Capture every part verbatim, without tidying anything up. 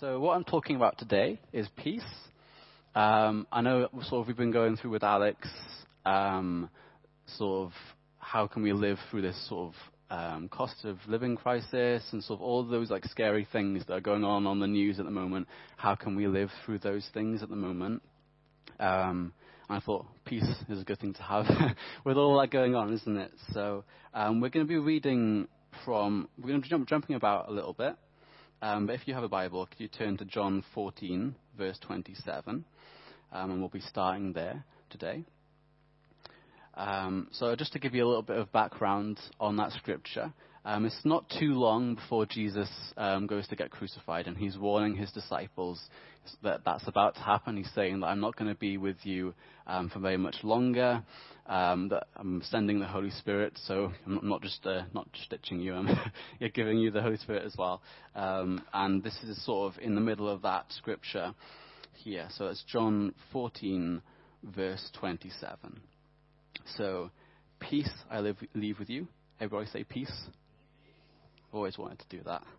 So what I'm talking about today is peace. Um, I know sort of we've been going through with Alex, um, sort of how can we live through this sort of um, cost of living crisis and sort of all those like scary things that are going on on the news at the moment. How can we live through those things at the moment? Um, and I thought peace is a good thing to have with all that going on, isn't it? So um, we're going to be reading from, we're going to jump jumping about a little bit. Um, but if you have a Bible, could you turn to John fourteen, verse twenty-seven, um, and we'll be starting there today. Um, so just to give you a little bit of background on that scripture, um, it's not too long before Jesus um, goes to get crucified, and he's warning his disciples that that's about to happen. He's saying that I'm not going to be with you um, for very much longer, um, that I'm sending the Holy Spirit, so I'm not just uh, not just ditching you, I'm giving you the Holy Spirit as well. Um, and this is sort of in the middle of that scripture here. So it's John fourteen, verse twenty-seven. So, peace I live, leave with you. Everybody say peace. Always wanted to do that.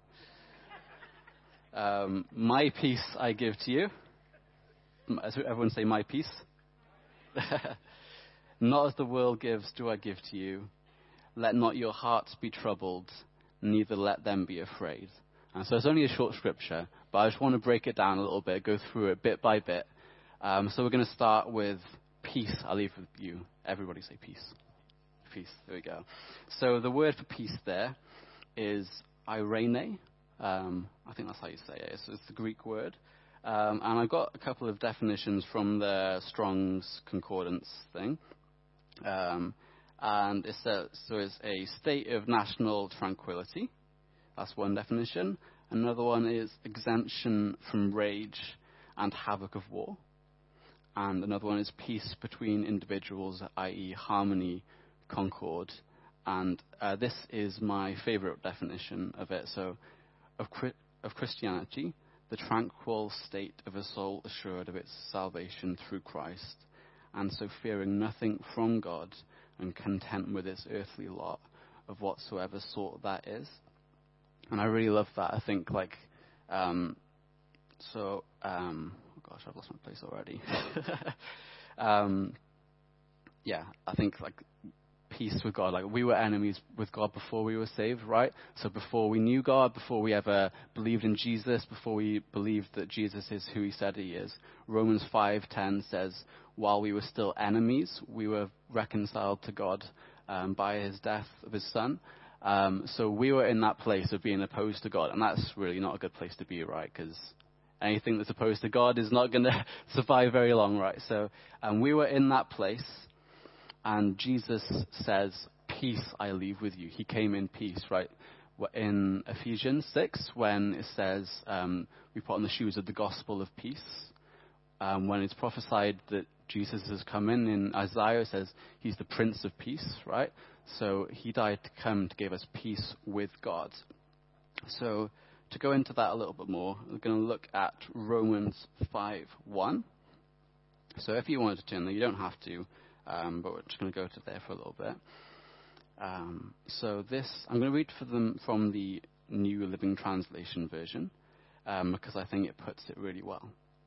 Um, my peace I give to you. As everyone say my peace. Not as the world gives do I give to you. Let not your hearts be troubled, neither let them be afraid. And so it's only a short scripture, but I just want to break it down a little bit, go through it bit by bit. Um, so we're going to start with peace I leave with you. Everybody say peace. Peace. There we go. So the word for peace there is eirene. Um, I think that's how you say it. It's, it's the Greek word. Um, and I've got a couple of definitions from the Strong's Concordance thing. Um, and it says, so it's a state of national tranquility. That's one definition. Another one is exemption from rage and havoc of war. And another one is peace between individuals, that is harmony, concord. And uh, this is my favorite definition of it. So, of, of Christianity, the tranquil state of a soul assured of its salvation through Christ, and so fearing nothing from God and content with its earthly lot of whatsoever sort that is. And I really love that. I think, like, um, so, um, Gosh, I've lost my place already. um, yeah, I think like peace with God. Like we were enemies with God before we were saved, right? So before we knew God, before we ever believed in Jesus, before we believed that Jesus is who He said He is, Romans five ten says, while we were still enemies, we were reconciled to God um, by His death of His Son. Um, so we were in that place of being opposed to God, and that's really not a good place to be, right? Because anything that's opposed to God is not going to survive very long, right? So um, we were in that place, and Jesus says, peace I leave with you. He came in peace, right? In Ephesians six, when it says um, we put on the shoes of the gospel of peace, um, when it's prophesied that Jesus has come in, in Isaiah it says he's the Prince of Peace, right? So he died to come to give us peace with God. So to go into that a little bit more, we're going to look at Romans five one. So if you wanted to turn there, you don't have to, um, but we're just going to go to there for a little bit. Um, so this, I'm going to read for them from the New Living Translation version, um, because I think it puts it really well.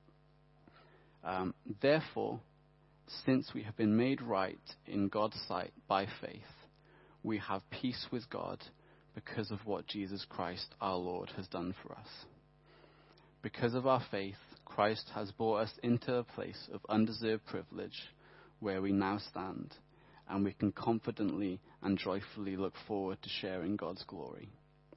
Um, Therefore, since we have been made right in God's sight by faith, we have peace with God because of what Jesus Christ our Lord has done for us. Because of our faith, Christ has brought us into a place of undeserved privilege where we now stand, and we can confidently and joyfully look forward to sharing God's glory.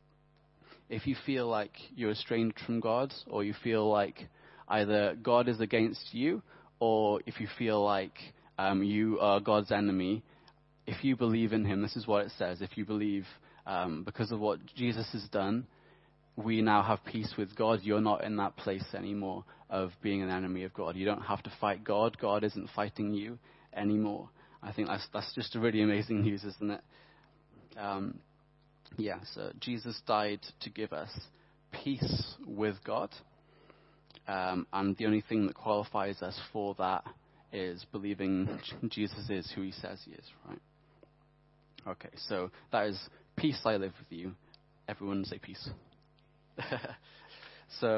If you feel like you're estranged from God, or you feel like either God is against you, or if you feel like um, you are God's enemy, if you believe in Him, this is what it says, if you believe Um, because of what Jesus has done, we now have peace with God. You're not in that place anymore of being an enemy of God. You don't have to fight God. God isn't fighting you anymore. I think that's that's just a really amazing news, isn't it? Um, yeah, so Jesus died to give us peace with God. Um, and the only thing that qualifies us for that is believing Jesus is who He says He is, right? Okay, so that is peace I live with you. Everyone say peace. So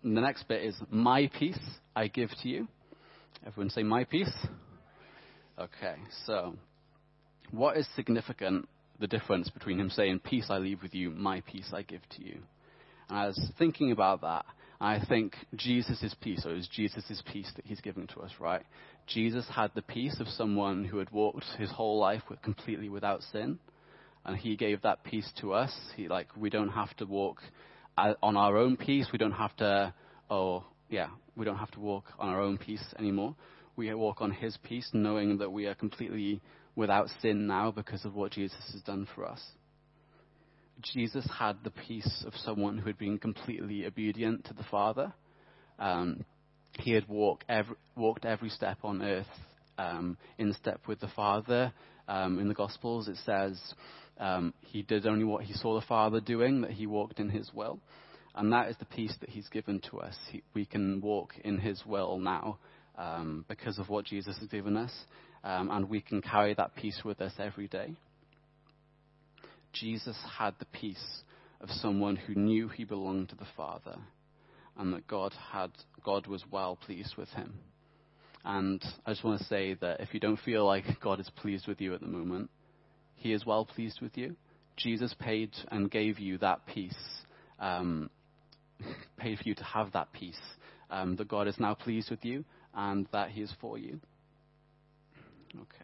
the next bit is, my peace I give to you. Everyone say, my peace. Okay, so what is significant, the difference between him saying, peace I leave with you, my peace I give to you? And I was thinking about that. I think Jesus' peace, or it was Jesus' peace that he's giving to us, right? Jesus had the peace of someone who had walked his whole life with, completely without sin. And he gave that peace to us. He, like, we don't have to walk uh, on our own peace. We don't have to, oh, yeah, we don't have to walk on our own peace anymore. We walk on his peace, knowing that we are completely without sin now because of what Jesus has done for us. Jesus had the peace of someone who had been completely obedient to the Father. Um, he had walk every, walked every step on earth um, in step with the Father. Um, in the Gospels, it says um, he did only what he saw the Father doing, that he walked in his will. And that is the peace that he's given to us. He, we can walk in his will now um, because of what Jesus has given us. Um, and we can carry that peace with us every day. Jesus had the peace of someone who knew he belonged to the Father, and that God had God was well pleased with him. And I just want to say that if you don't feel like God is pleased with you at the moment, he is well pleased with you. Jesus paid and gave you that peace, um, paid for you to have that peace, um, that God is now pleased with you and that he is for you. Okay.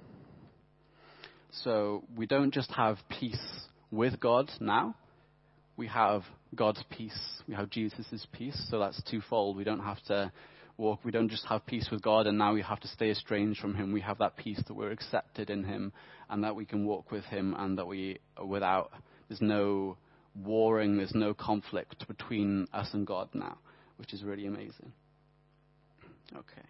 So we don't just have peace with God now. We have God's peace. We have Jesus' peace. So that's twofold. We don't have to walk. We don't just have peace with God and now we have to stay estranged from him. We have that peace that we're accepted in him and that we can walk with him and that we are without, there's no warring, there's no conflict between us and God now, which is really amazing. Okay.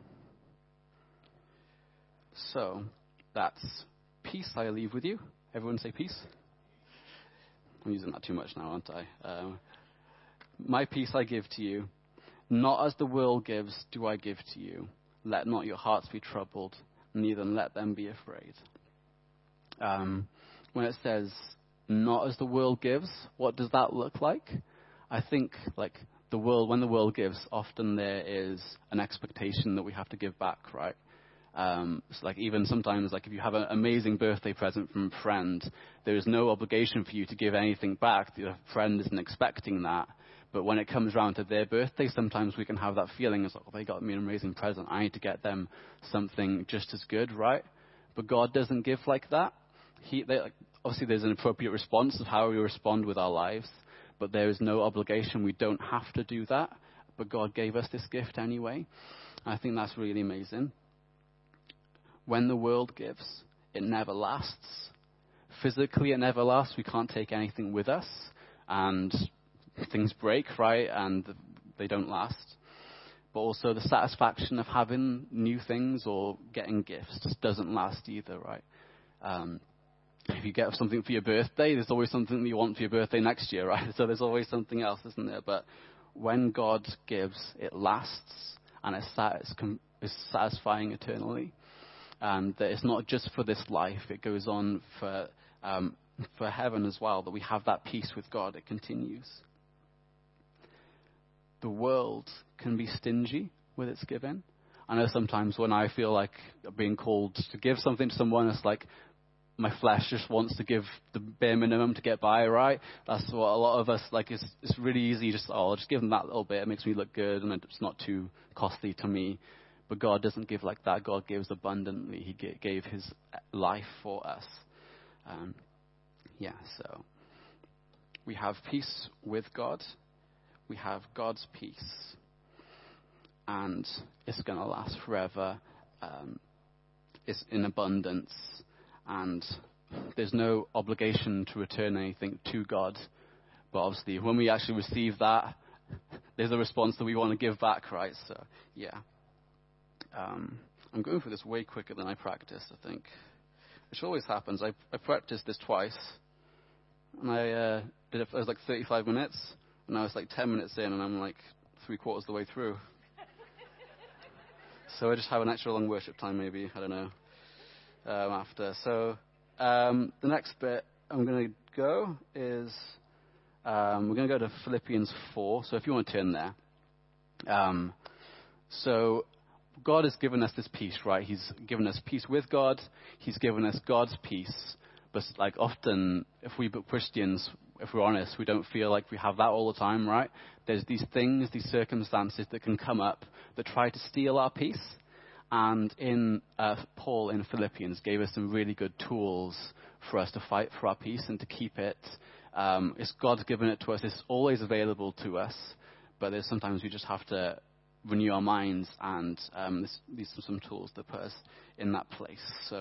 So that's peace I leave with you. Everyone say peace. I'm using that too much now, aren't I? Um, my peace I give to you. Not as the world gives do I give to you. Let not your hearts be troubled, neither let them be afraid. Um, when it says, not as the world gives, what does that look like? I think, like, the world, when the world gives, often there is an expectation that we have to give back, right? Um, so like even sometimes, like if you have an amazing birthday present from a friend, there is no obligation for you to give anything back. The friend isn't expecting that. But when it comes around to their birthday, sometimes we can have that feeling. It's like, oh, they got me an amazing present. I need to get them something just as good, right? But God doesn't give like that. He, they, like, obviously, there's an appropriate response of how we respond with our lives. But there is no obligation. We don't have to do that. But God gave us this gift anyway. I think that's really amazing. When the world gives, it never lasts. Physically, it never lasts. We can't take anything with us. And things break, right? And they don't last. But also the satisfaction of having new things or getting gifts just doesn't last either, right? Um, if you get something for your birthday, there's always something that you want for your birthday next year, right? So there's always something else, isn't there? But when God gives, it lasts and it's, satis- it's satisfying eternally. And that it's not just for this life, it goes on for um, for heaven as well, that we have that peace with God. It continues. The world can be stingy with its giving. I know sometimes when I feel like being called to give something to someone, it's like my flesh just wants to give the bare minimum to get by, right? That's what a lot of us, like, it's, it's really easy, just, oh, I'll just give them that little bit. It makes me look good and it's not too costly to me. But God doesn't give like that. God gives abundantly. He gave his life for us. Um, yeah, so we have peace with God. We have God's peace. And it's going to last forever. Um, it's in abundance. And there's no obligation to return anything to God. But obviously, when we actually receive that, there's a response that we want to give back, right? So, yeah. Um, I'm going through this way quicker than I practiced, I think. Which always happens. I, I practiced this twice. And I uh, did it, it was like thirty-five minutes. And I was like ten minutes in, and I'm like three quarters of the way through. So I just have an extra long worship time, maybe. I don't know. Um, after. So um, the next bit I'm going to go is Um, we're going to go to Philippians four. So if you want to turn there. Um, so God has given us this peace, right? He's given us peace with God. He's given us God's peace. But like often, if we Christians, if we're honest, we don't feel like we have that all the time, right? There's these things, these circumstances that can come up that try to steal our peace. And in uh, Paul in Philippians gave us some really good tools for us to fight for our peace and to keep it. Um, it's God's given it to us. It's always available to us. But there's sometimes we just have to renew our minds, and um, this, these are some tools that put us in that place. So,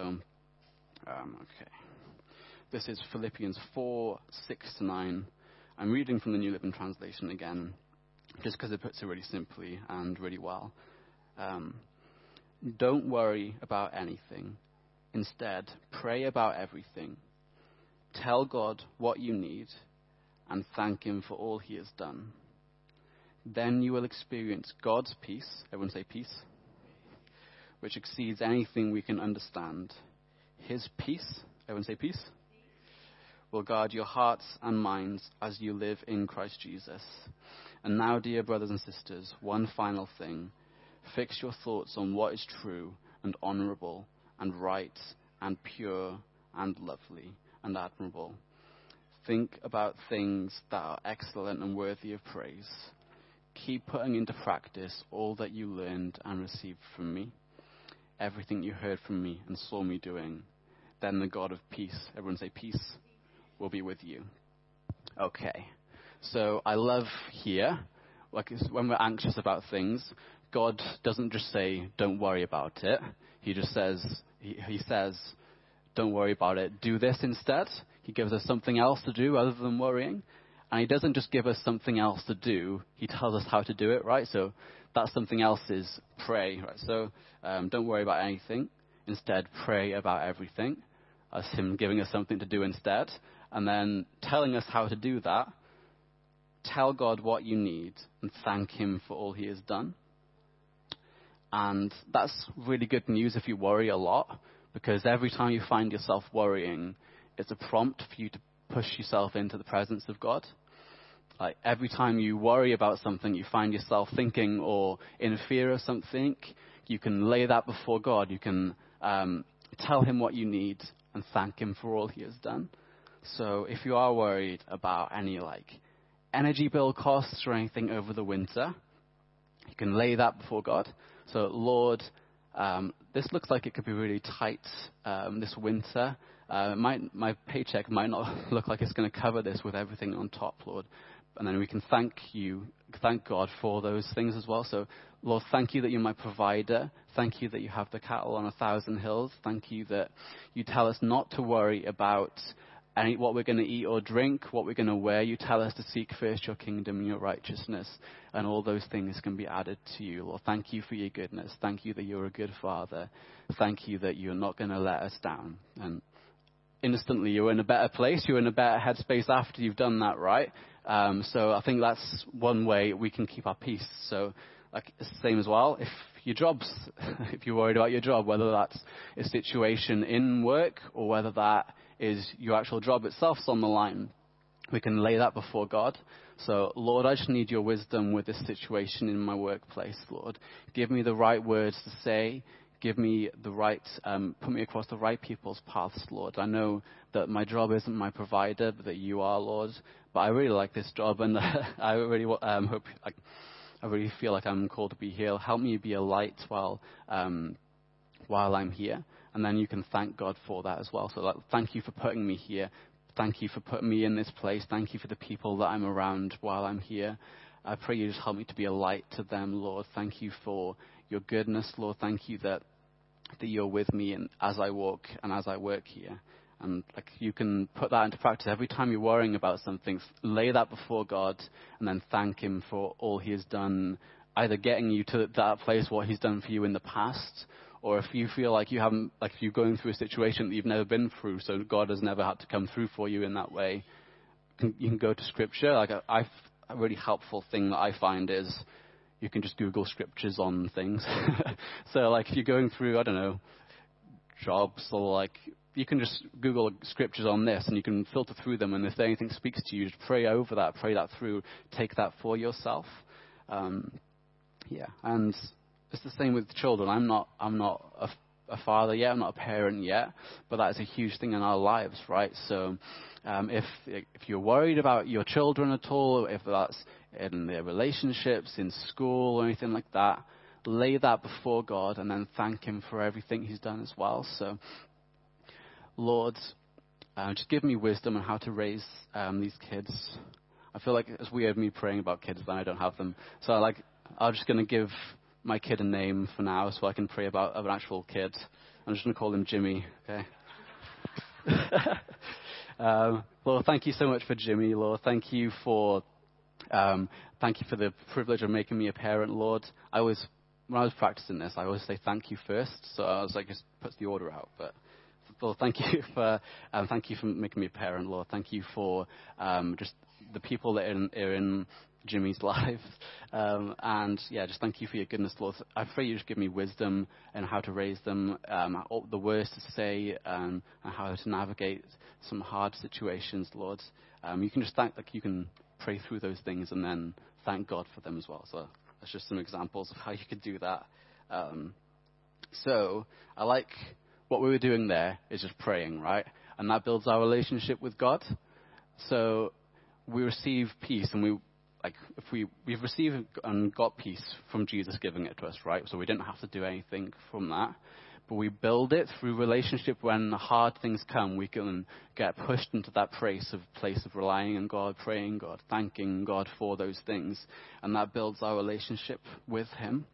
um, okay. This is Philippians four, six to nine. I'm reading from the New Living Translation again, just because it puts it really simply and really well. Um, Don't worry about anything. Instead, pray about everything. Tell God what you need and thank him for all he has done. Then you will experience God's peace. Everyone say peace. Which exceeds anything we can understand. His peace. Everyone say peace. Will guard your hearts and minds as you live in Christ Jesus. And now, dear brothers and sisters, one final thing. Fix your thoughts on what is true and honorable and right and pure and lovely and admirable. Think about things that are excellent and worthy of praise. Keep putting into practice all that you learned and received from me, everything you heard from me and saw me doing. Then the God of peace, everyone say peace, will be with you. Okay, so I love here, like when we're anxious about things, God doesn't just say, don't worry about it. He just says, he, he says, don't worry about it. Do this instead. He gives us something else to do other than worrying. And he doesn't just give us something else to do. He tells us how to do it, right? So that something else is pray, right? So um, don't worry about anything. Instead, pray about everything. That's him giving us something to do instead. And then telling us how to do that. Tell God what you need and thank him for all he has done. And that's really good news if you worry a lot, because every time you find yourself worrying, it's a prompt for you to push yourself into the presence of God. Like every time you worry about something, you find yourself thinking or in fear of something, you can lay that before God. You can um, tell him what you need and thank him for all he has done. So if you are worried about any like energy bill costs or anything over the winter, you can lay that before God. So Lord, um, this looks like it could be really tight um, this winter. Uh, might, my paycheck might not look like it's going to cover this with everything on top, Lord. And then we can thank you, thank God for those things as well. So, Lord, thank you that you're my provider. Thank you that you have the cattle on a thousand hills. Thank you that you tell us not to worry about any, what we're going to eat or drink, what we're going to wear. You tell us to seek first your kingdom and your righteousness, and all those things can be added to you, Lord. Thank you for your goodness. Thank you that you're a good Father. Thank you that you're not going to let us down. And instantly you're in a better place. You're in a better headspace after you've done that, right? Um, so I think that's one way we can keep our peace. So like it's the same as well. If your job's, if you're worried about your job, whether that's a situation in work or whether that is your actual job itself's on the line, we can lay that before God. So, Lord, I just need your wisdom with this situation in my workplace, Lord. Give me the right words to say. Give me the right, um, put me across the right people's paths, Lord. I know that my job isn't my provider, but that you are, Lord. But I really like this job, and I really um, hope, like, I really feel like I'm called to be here. Help me be a light while, um, while I'm here. And then you can thank God for that as well. So, like, thank you for putting me here. Thank you for putting me in this place. Thank you for the people that I'm around while I'm here. I pray you just help me to be a light to them, Lord. Thank you for your goodness, Lord. Thank you that that you're with me and as I walk and as I work here. And like you can put that into practice every time you're worrying about something. Lay that before God and then thank him for all he has done, either getting you to that place, what he's done for you in the past, or if you feel like you haven't, like if you're going through a situation that you've never been through, so God has never had to come through for you in that way, you can, you can go to Scripture. Like a, I, a really helpful thing that I find is you can just Google scriptures on things. So like if you're going through, I don't know, jobs or like you can just Google scriptures on this and you can filter through them. And if anything speaks to you, just pray over that, pray that through, take that for yourself. Um, yeah, and it's the same with children. I'm not, I'm not a, a father yet. I'm not a parent yet, but that is a huge thing in our lives, right? So, um, if if you're worried about your children at all, if that's in their relationships, in school, or anything like that, lay that before God and then thank Him for everything He's done as well. So, Lord, uh, just give me wisdom on how to raise um, these kids. I feel like it's weird me praying about kids when I don't have them. So, I like, I'm just going to give my kid a name for now, so I can pray about an actual kid. I'm just going to call him Jimmy. Okay. um, Lord, thank you so much for Jimmy. Lord, thank you for um, thank you for the privilege of making me a parent. Lord, I was when I was practicing this, I always say thank you first. So I was like, just puts the order out. But Lord, thank you for um, thank you for making me a parent. Lord, thank you for um, just the people that are in, are in Jimmy's life. Um, and yeah, just thank you for your goodness, Lord. I pray you just give me wisdom and how to raise them, um, all the words to say, um, and how to navigate some hard situations, Lord. Um, you can just thank, like you can pray through those things and then thank God for them as well. So that's just some examples of how you could do that. Um, so I like what we were doing there is just praying, right? And that builds our relationship with God. So we receive peace, and we like if we we've received and got peace from Jesus giving it to us, right? So we didn't have to do anything from that, but we build it through relationship. When hard things come, we can get pushed into that place of place of relying on God, praying God, thanking God for those things, and that builds our relationship with Him.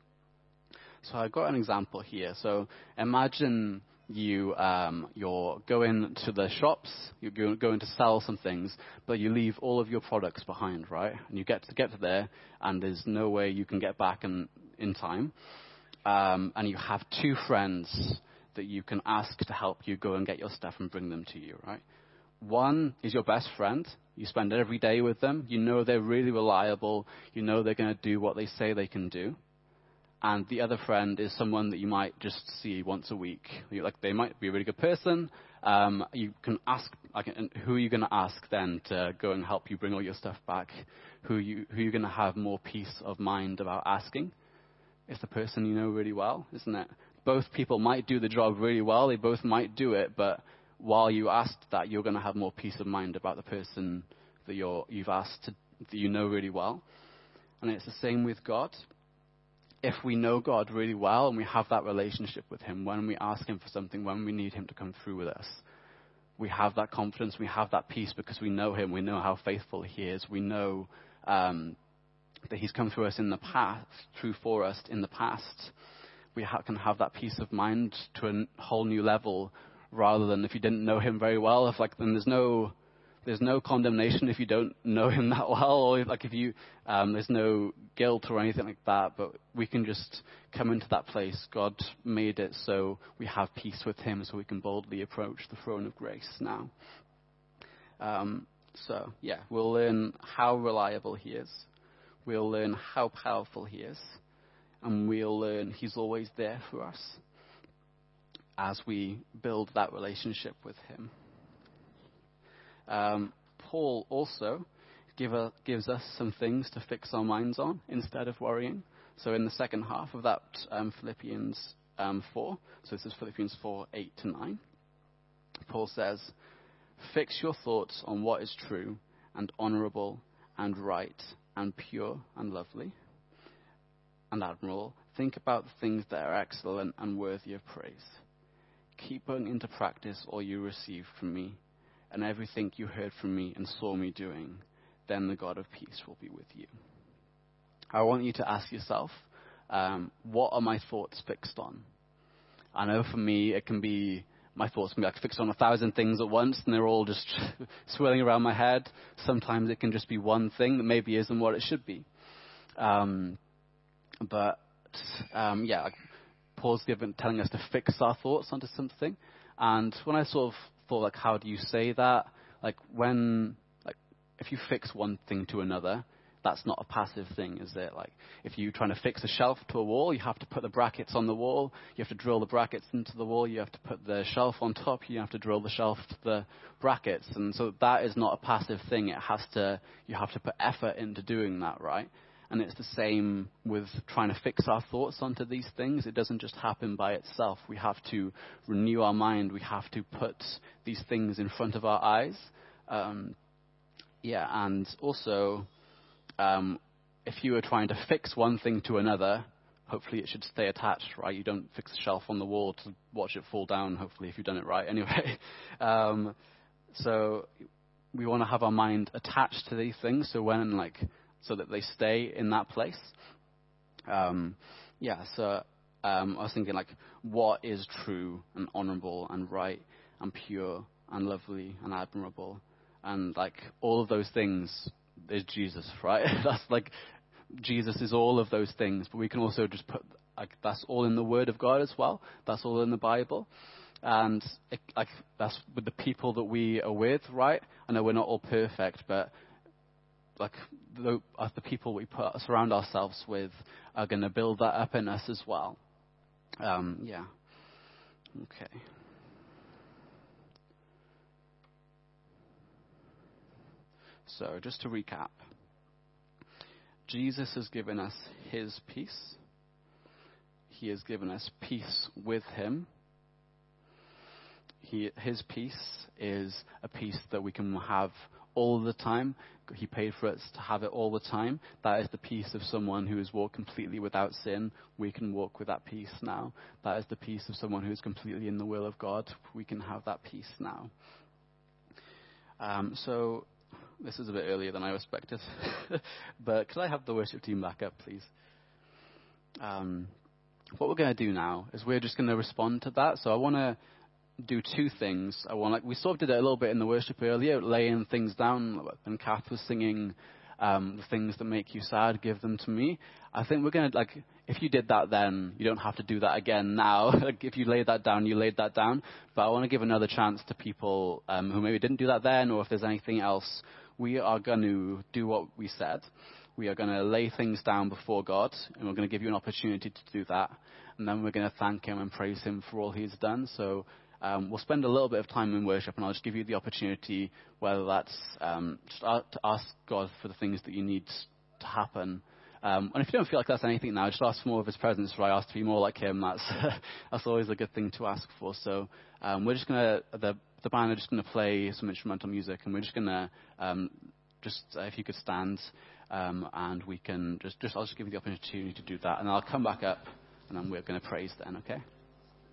So I've got an example here. So imagine you um, you're going to the shops, you're going to sell some things, but you leave all of your products behind, right? And you get to get to there, and there's no way you can get back in in time. Um, and you have two friends that you can ask to help you go and get your stuff and bring them to you, right? One is your best friend. You spend every day with them. You know they're really reliable. You know they're going to do what they say they can do. And the other friend is someone that you might just see once a week. You, like they might be a really good person. Um, you can ask, like, who are you going to ask then to go and help you bring all your stuff back? Who you who you're going to have more peace of mind about asking? It's the person you know really well, isn't it? Both people might do the job really well. They both might do it, but while you asked that, you're going to have more peace of mind about the person that you're you've asked to, that you know really well. And it's the same with God. If we know God really well and we have that relationship with Him, when we ask Him for something, when we need Him to come through with us, we have that confidence, we have that peace because we know Him, we know how faithful He is, we know um, that He's come through us in the past, through for us in the past. We ha- can have that peace of mind to a whole new level, rather than if you didn't know Him very well. If like then there's no There's no condemnation if you don't know Him that well, or like if you, um, there's no guilt or anything like that, but we can just come into that place. God made it so we have peace with Him, so we can boldly approach the throne of grace now. Um, so, yeah, we'll learn how reliable He is. We'll learn how powerful He is. And we'll learn He's always there for us as we build that relationship with Him. Um, Paul also give a, gives us some things to fix our minds on instead of worrying. So in the second half of that um, Philippians um, four, so this is Philippians four, eight to nine, Paul says, "Fix your thoughts on what is true and honorable and right and pure and lovely and admirable. Think about the things that are excellent and worthy of praise. Keep putting into practice all you received from me, and everything you heard from me and saw me doing, then the God of peace will be with you." I want you to ask yourself, um, what are my thoughts fixed on? I know for me, it can be, my thoughts can be like fixed on a thousand things at once, and they're all just swirling around my head. Sometimes it can just be one thing that maybe isn't what it should be. Um, but, um, yeah, Paul's given, telling us to fix our thoughts onto something. And when I sort of thought, like, how do you say that? Like, when, like, if you fix one thing to another, that's not a passive thing, is it? Like, if you're trying to fix a shelf to a wall, you have to put the brackets on the wall. You have to drill the brackets into the wall. You have to put the shelf on top. You have to drill the shelf to the brackets. And so that is not a passive thing. It has to, you have to put effort into doing that, right? And it's the same with trying to fix our thoughts onto these things. It doesn't just happen by itself. We have to renew our mind. We have to put these things in front of our eyes. Um, yeah, and also, um, if you are trying to fix one thing to another, hopefully it should stay attached, right? You don't fix a shelf on the wall to watch it fall down, hopefully, if you've done it right anyway. um, so we want to have our mind attached to these things, so when, like, so that they stay in that place. Um, yeah, so um, I was thinking, like, what is true and honorable and right and pure and lovely and admirable? And, like, all of those things is Jesus, right? That's, like, Jesus is all of those things. But we can also just put, like, that's all in the Word of God as well. That's all in the Bible. And, it, like, that's with the people that we are with, right? I know we're not all perfect, but like the, uh, the people we put, surround ourselves with are going to build that up in us as well. Um, yeah. Okay. So just to recap, Jesus has given us his peace. He has given us peace with him. He, his peace is a peace that we can have all the time. He paid for us to have it all the time. That is the peace of someone who has walked completely without sin. We can walk with that peace now. That is the peace of someone who is completely in the will of God. We can have that peace now. Um, so this is a bit earlier than I expected. But could I have the worship team back up, please? Um, what we're going to do now is we're just going to respond to that. So I want to do two things. I want, like, we sort of did it a little bit in the worship earlier, laying things down, and Kath was singing um, the things that make you sad, give them to me. I think we're going to, like, if you did that then, you don't have to do that again now. Like, if you laid that down, you laid that down. But I want to give another chance to people um, who maybe didn't do that then, or if there's anything else. We are going to do what we said. We are going to lay things down before God, and we're going to give you an opportunity to do that. And then we're going to thank him and praise him for all he's done. So Um, we'll spend a little bit of time in worship, and I'll just give you the opportunity, whether that's um, just to ask God for the things that you need to happen. Um, and if you don't feel like that's anything now, just ask for more of his presence, or I ask to be more like him. That's that's always a good thing to ask for. So um, we're just going to, the, the band are just going to play some instrumental music, and we're just going to, um, just uh, if you could stand, um, and we can just, just, I'll just give you the opportunity to do that, and I'll come back up, and then we're going to praise then, okay?